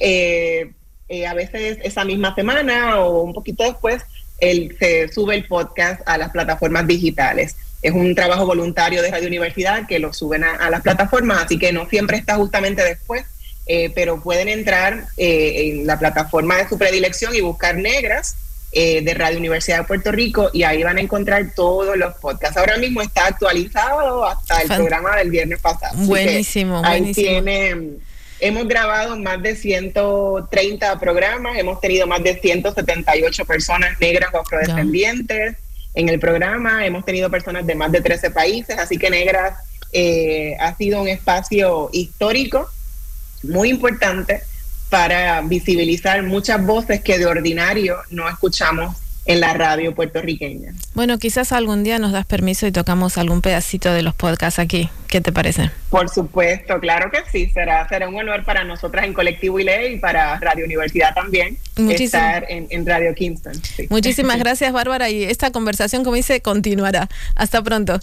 a veces esa misma semana o un poquito después se sube el podcast a las plataformas digitales. Es un trabajo voluntario de Radio Universidad que lo suben a las plataformas, así que no siempre está justamente después, pero pueden entrar en la plataforma de su predilección y buscar Negras de Radio Universidad de Puerto Rico, y ahí van a encontrar todos los podcasts. Ahora mismo está actualizado hasta el programa del viernes pasado. Buenísimo, buenísimo. Hemos grabado más de 130 programas, hemos tenido más de 178 personas negras o afrodescendientes en el programa, hemos tenido personas de más de 13 países, así que Negras ha sido un espacio histórico muy importante para visibilizar muchas voces que de ordinario no escuchamos en la radio puertorriqueña. Bueno, quizás algún día nos das permiso y tocamos algún pedacito de los podcasts aquí. ¿Qué te parece? Por supuesto, claro que sí. Será un honor para nosotras en Colectivo ILE y para Radio Universidad también estar en Radio Kingston. Sí. Muchísimas gracias, Bárbara, y esta conversación, como dice, continuará. Hasta pronto.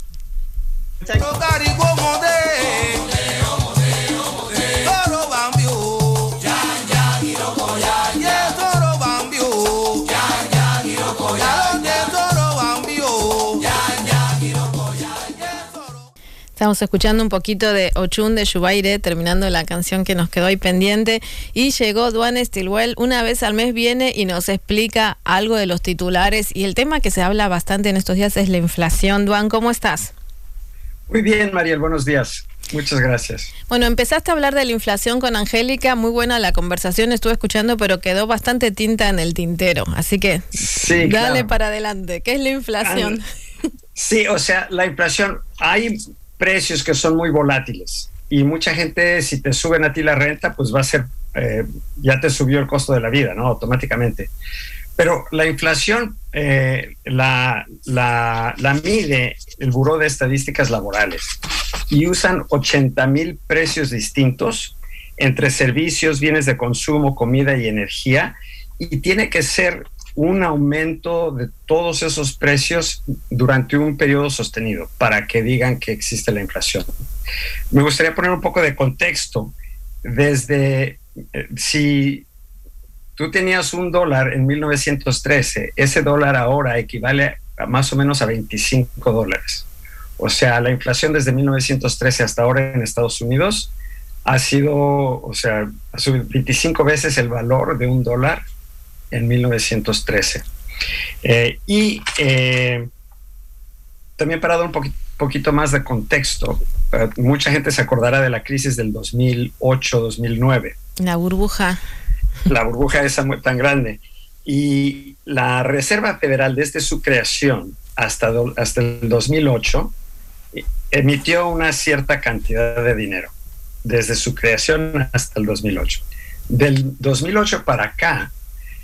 Estamos Estamos escuchando un poquito de Ochun de Yubaire, terminando la canción que nos quedó ahí pendiente. Y llegó Duane Stilwell, una vez al mes viene y nos explica algo de los titulares. Y el tema que se habla bastante en estos días es la inflación. Duane, ¿cómo estás? Muy bien, Mariel, buenos días. Muchas gracias. Bueno, empezaste a hablar de la inflación con Angélica, muy buena la conversación, estuve escuchando, pero quedó bastante tinta en el tintero. Así que sí, dale claro. Para adelante. ¿Qué es la inflación? Sí, o sea, la inflación, hay precios que son muy volátiles y mucha gente, si te suben a ti la renta, pues va a ser, ya te subió el costo de la vida, ¿no? Automáticamente. Pero la inflación la mide el Buró de Estadísticas Laborales y usan 80,000 precios distintos entre servicios, bienes de consumo, comida y energía, y tiene que ser un aumento de todos esos precios durante un periodo sostenido para que digan que existe la inflación. Me gustaría poner un poco de contexto. Desde si tú tenías $1 en 1913, ese dólar ahora equivale a más o menos a $25. O sea, la inflación desde 1913 hasta ahora en Estados Unidos ha sido, o sea, ha subido 25 veces el valor de $1 en 1913. También para dar un poquito más de contexto, mucha gente se acordará de la crisis del 2008-2009. La burbuja. La burbuja esa tan grande. Y la Reserva Federal, desde su creación hasta el 2008, emitió una cierta cantidad de dinero, desde su creación hasta el 2008. Del 2008 para acá,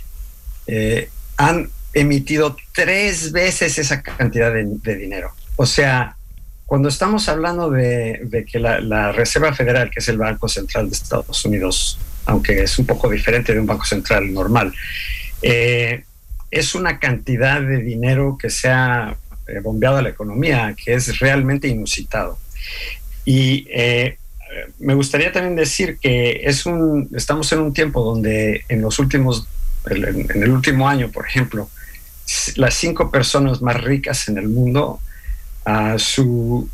han emitido 3 veces esa cantidad de dinero. O sea, cuando estamos hablando de que la Reserva Federal, que es el Banco Central de Estados Unidos, aunque es un poco diferente de un banco central normal, es una cantidad de dinero que se ha bombeado a la economía que es realmente inusitado. Y me gustaría también decir que estamos en un tiempo donde en el último año, por ejemplo, las 5 personas más ricas en el mundo, su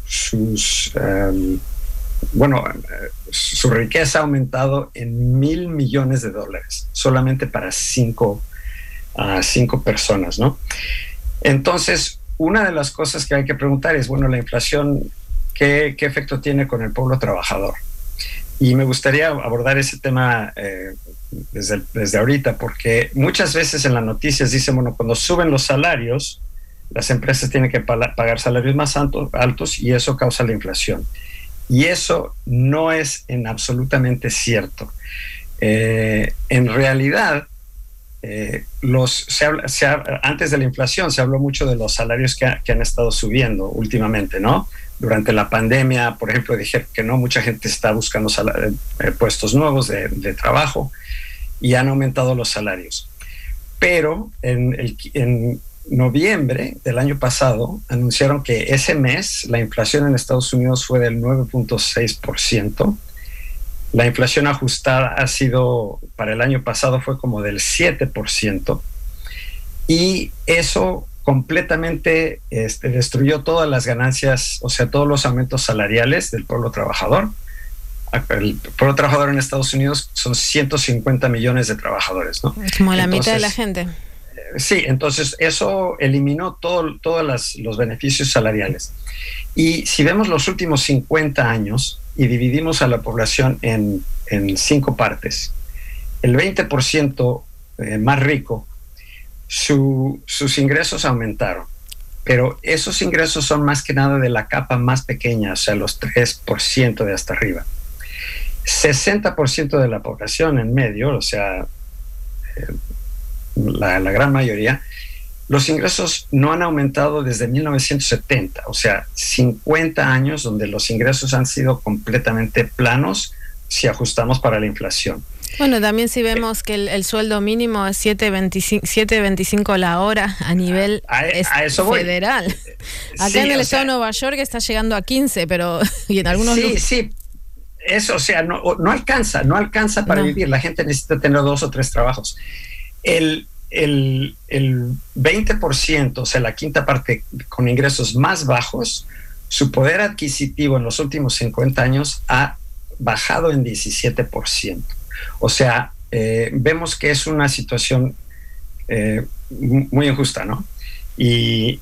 riqueza ha aumentado en $1,000 millones solamente para 5 personas, ¿no? Entonces, una de las cosas que hay que preguntar es, bueno, la inflación, ¿qué efecto tiene con el pueblo trabajador? Y me gustaría abordar ese tema desde ahorita, porque muchas veces en las noticias dicen, bueno, cuando suben los salarios, las empresas tienen que pagar salarios más altos y eso causa la inflación. Y eso no es absolutamente cierto. En realidad, antes de la inflación se habló mucho de los salarios que han estado subiendo últimamente, ¿no? Durante la pandemia, por ejemplo, dijeron que no, mucha gente está buscando puestos nuevos de trabajo y han aumentado los salarios. Pero en noviembre del año pasado anunciaron que ese mes la inflación en Estados Unidos fue del 9.6%. La inflación ajustada para el año pasado fue como del 7%. Y eso completamente destruyó todas las ganancias, o sea, todos los aumentos salariales del pueblo trabajador. El pueblo trabajador en Estados Unidos son 150 millones de trabajadores, ¿no? Como la mitad de la gente. Sí, entonces eso eliminó todos los beneficios salariales. Y si vemos los últimos 50 años y dividimos a la población en 5 partes, el 20% más rico, sus ingresos aumentaron, pero esos ingresos son más que nada de la capa más pequeña, o sea, los 3% de hasta arriba. 60% de la población en medio, o sea, la gran mayoría, los ingresos no han aumentado desde 1970, o sea, 50 años donde los ingresos han sido completamente planos si ajustamos para la inflación. Bueno, también si vemos que el sueldo mínimo es 7.25 la hora a nivel a eso federal. Acá sí, en el estado de Nueva York está llegando a 15, pero y en algunos Sí, eso, o sea, no alcanza para vivir. La gente necesita tener 2 o 3 trabajos. El 20%, o sea, la quinta parte con ingresos más bajos, su poder adquisitivo en los últimos 50 años ha bajado en 17%. O sea, vemos que es una situación muy injusta, ¿no? Y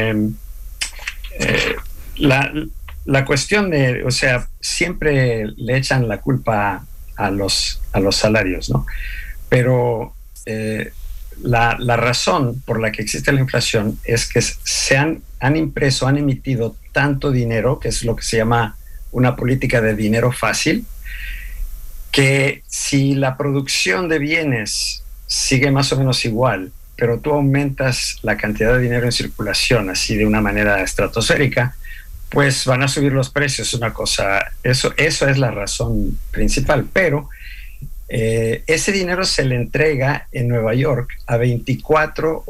la cuestión de, o sea, siempre le echan la culpa a los salarios, ¿no? Pero la razón por la que existe la inflación es que han emitido tanto dinero, que es lo que se llama una política de dinero fácil, que si la producción de bienes sigue más o menos igual, pero tú aumentas la cantidad de dinero en circulación así de una manera estratosférica, pues van a subir los precios. Una cosa, eso es la razón principal. Pero ese dinero se le entrega en Nueva York a 24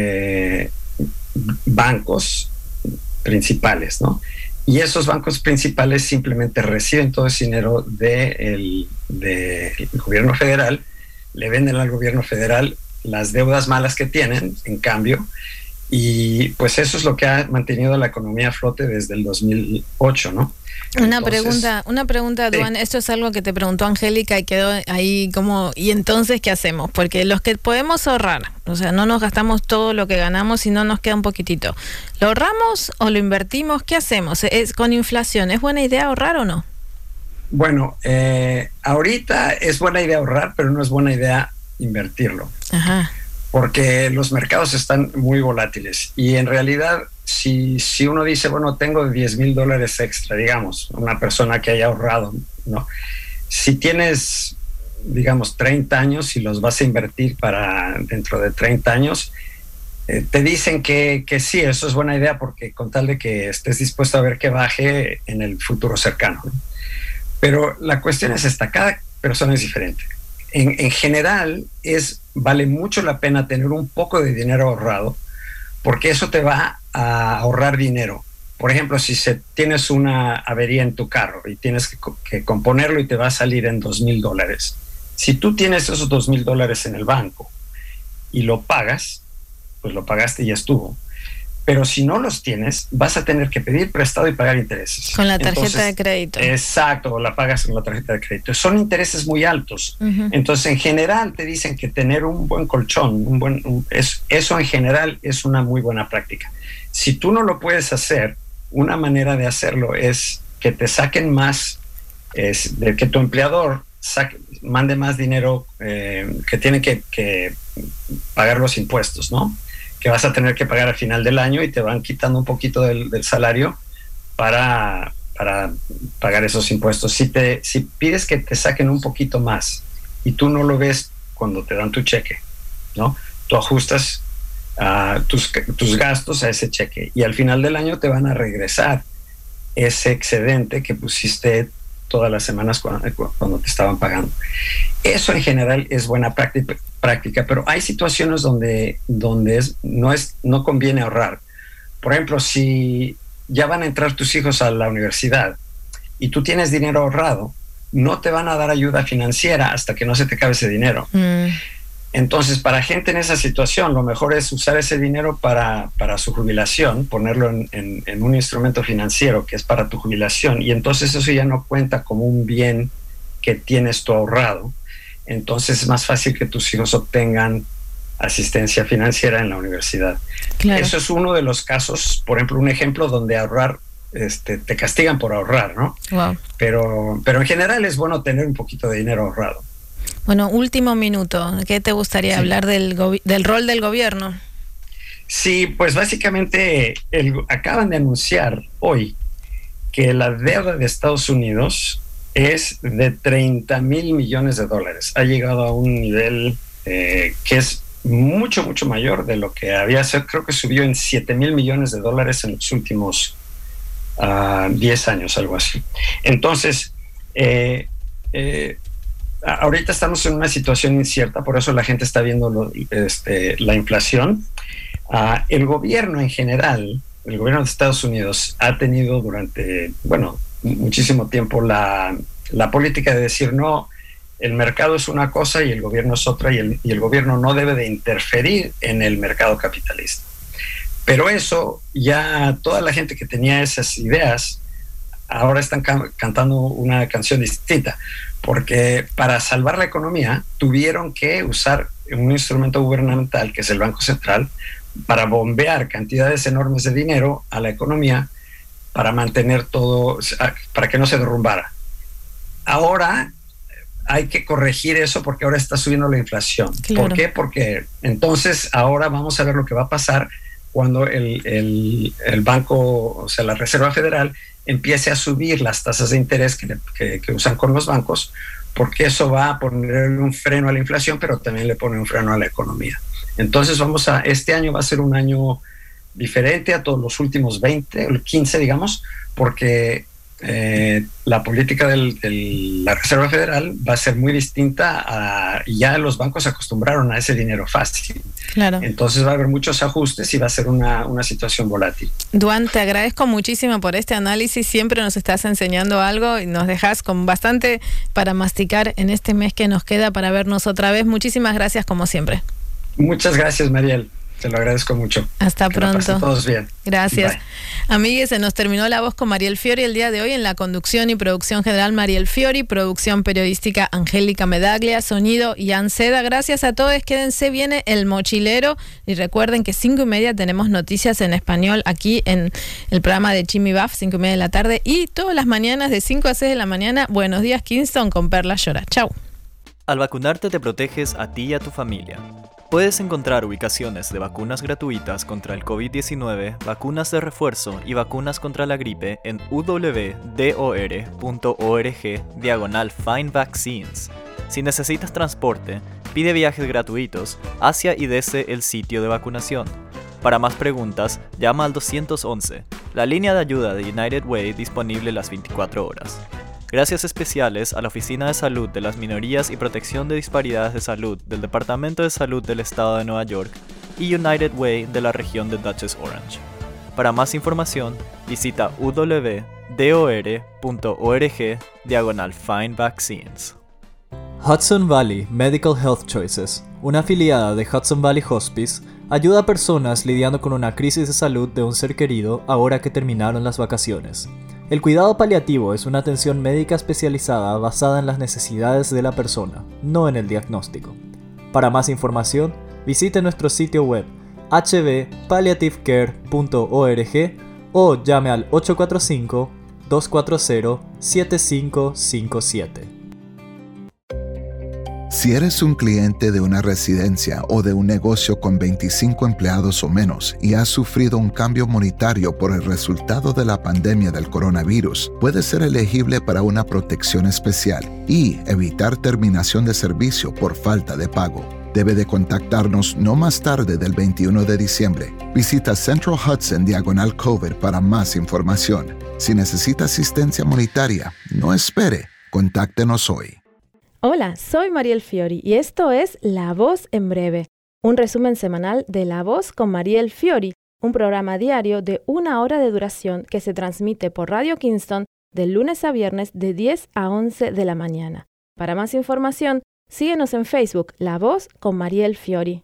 bancos principales, ¿no? Y esos bancos principales simplemente reciben todo ese dinero del gobierno federal, le venden al gobierno federal las deudas malas que tienen, en cambio, y pues eso es lo que ha mantenido la economía a flote desde el 2008, ¿no? Una pregunta, Duan. Sí. Esto es algo que te preguntó Angélica y quedó ahí como, ¿y entonces qué hacemos? Porque los que podemos ahorrar, o sea, no nos gastamos todo lo que ganamos y no nos queda un poquitito. ¿Lo ahorramos o lo invertimos? ¿Qué hacemos? Con inflación, ¿es buena idea ahorrar o no? Bueno, ahorita es buena idea ahorrar, pero no es buena idea invertirlo. Ajá. Porque los mercados están muy volátiles y en realidad si uno dice, bueno, tengo $10,000 extra, digamos, una persona que haya ahorrado, ¿no? Si tienes, digamos, 30 años y los vas a invertir para dentro de 30 años, te dicen que sí, eso es buena idea porque con tal de que estés dispuesto a ver que baje en el futuro cercano, ¿no? Pero la cuestión es esta, cada persona es diferente. En general vale mucho la pena tener un poco de dinero ahorrado porque eso te va a ahorrar dinero. Por ejemplo, si tienes una avería en tu carro y tienes que componerlo y te va a salir en $2,000. Si tú tienes esos $2,000 en el banco y lo pagas, pues lo pagaste y ya estuvo. Pero si no los tienes, vas a tener que pedir prestado y pagar intereses. Con la tarjeta de crédito. Exacto, la pagas con la tarjeta de crédito. Son intereses muy altos. Uh-huh. Entonces, en general, te dicen que tener un buen colchón, eso en general es una muy buena práctica. Si tú no lo puedes hacer, una manera de hacerlo es que te saquen más, de que tu empleador mande más dinero que tiene que pagar los impuestos, ¿no? Que vas a tener que pagar al final del año y te van quitando un poquito del salario para pagar esos impuestos. Si pides que te saquen un poquito más y tú no lo ves cuando te dan tu cheque, ¿no? Tú ajustas tus gastos a ese cheque y al final del año te van a regresar ese excedente que pusiste todas las semanas cuando te estaban pagando. Eso en general es buena práctica, pero hay situaciones donde no conviene ahorrar. Por ejemplo, si ya van a entrar tus hijos a la universidad y tú tienes dinero ahorrado, no te van a dar ayuda financiera hasta que no se te acabe ese dinero. Entonces, para gente en esa situación, lo mejor es usar ese dinero para su jubilación, ponerlo en un instrumento financiero que es para tu jubilación, y entonces eso ya no cuenta como un bien que tienes tú ahorrado. Entonces es más fácil que tus hijos obtengan asistencia financiera en la universidad. Claro. Eso es uno de los casos, por ejemplo, un ejemplo donde ahorrar, te castigan por ahorrar, ¿no? Wow. Pero en general es bueno tener un poquito de dinero ahorrado. Bueno, último minuto. ¿Qué te gustaría hablar del rol del gobierno? Sí, pues básicamente acaban de anunciar hoy que la deuda de Estados Unidos es de $30,000 millones. Ha llegado a un nivel que es mucho, mucho mayor de lo que había sido. Creo que subió en $7,000 millones en los últimos 10 años, algo así. Entonces, ahorita estamos en una situación incierta, por eso la gente está viendo la inflación. El gobierno en general, el gobierno de Estados Unidos ha tenido durante, muchísimo tiempo la política de decir no, el mercado es una cosa y el gobierno es otra, y el gobierno no debe de interferir en el mercado capitalista. Pero eso, ya toda la gente que tenía esas ideas, ahora están cantando una canción distinta, porque para salvar la economía tuvieron que usar un instrumento gubernamental, que es el Banco Central, para bombear cantidades enormes de dinero a la economía para mantener todo, para que no se derrumbara. Ahora hay que corregir eso porque ahora está subiendo la inflación. Claro. ¿Por qué? Porque entonces ahora vamos a ver lo que va a pasar cuando el banco, o sea, la Reserva Federal, empiece a subir las tasas de interés que usan con los bancos, porque eso va a poner un freno a la inflación, pero también le pone un freno a la economía. Entonces este año va a ser un año diferente a todos los últimos 20 o 15, digamos, porque la política de la Reserva Federal va a ser muy distinta y ya los bancos se acostumbraron a ese dinero fácil. Claro. Entonces va a haber muchos ajustes y va a ser una situación volátil. Duan, te agradezco muchísimo por este análisis. Siempre nos estás enseñando algo y nos dejas con bastante para masticar en este mes que nos queda para vernos otra vez. Muchísimas gracias como siempre. Muchas gracias, Mariel. Te lo agradezco mucho. Hasta pronto. Que la pasen todos bien. Gracias. Bye. Amigues, se nos terminó La Voz con Mariel Fiori el día de hoy. En la conducción y producción general Mariel Fiori, producción periodística Angélica Medaglia, sonido Ian Seda. Gracias a todos, quédense, viene El Mochilero y recuerden que 5:30 tenemos noticias en español aquí en el programa de Jimmy Buff, 5:30 de la tarde, y todas las mañanas de 5 a 6 de la mañana, Buenos Días Kingston con Perla Llora. Chau. Al vacunarte te proteges a ti y a tu familia. Puedes encontrar ubicaciones de vacunas gratuitas contra el COVID-19, vacunas de refuerzo y vacunas contra la gripe en www.dor.org/Find Vaccines. Si necesitas transporte, pide viajes gratuitos hacia y desde el sitio de vacunación. Para más preguntas, llama al 211, la línea de ayuda de United Way disponible las 24 horas. Gracias especiales a la Oficina de Salud de las Minorías y Protección de Disparidades de Salud del Departamento de Salud del Estado de Nueva York y United Way de la región de Dutchess Orange. Para más información, visita www.dor.org/Find Vaccines. Hudson Valley Medical Health Choices, una afiliada de Hudson Valley Hospice, ayuda a personas lidiando con una crisis de salud de un ser querido ahora que terminaron las vacaciones. El cuidado paliativo es una atención médica especializada basada en las necesidades de la persona, no en el diagnóstico. Para más información, visite nuestro sitio web hbpalliativecare.org o llame al 845-240-7557. Si eres un cliente de una residencia o de un negocio con 25 empleados o menos y has sufrido un cambio monetario por el resultado de la pandemia del coronavirus, puedes ser elegible para una protección especial y evitar terminación de servicio por falta de pago. Debe de contactarnos no más tarde del 21 de diciembre. Visita Central Hudson /COVID para más información. Si necesita asistencia monetaria, no espere. Contáctenos hoy. Hola, soy Mariel Fiori y esto es La Voz en Breve, un resumen semanal de La Voz con Mariel Fiori, un programa diario de 1 hora de duración que se transmite por Radio Kingston de lunes a viernes de 10 a 11 de la mañana. Para más información, síguenos en Facebook, La Voz con Mariel Fiori.